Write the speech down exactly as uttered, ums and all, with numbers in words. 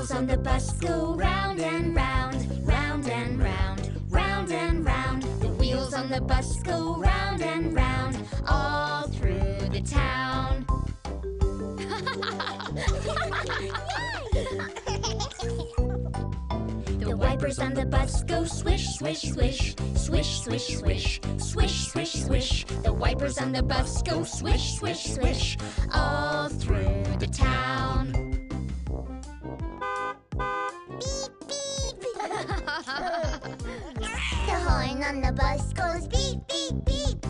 wheels on the bus go round and round, round and round, round and round. The wheels on the bus go round and round, all through the town. The wipers on the bus go swish, swish, swish, swish, swish, swish, swish, swish, swish. The wipers on the bus go swish, swish, swish, all through the town. Beep, beep. The horn on the bus goes beep, beep, beep.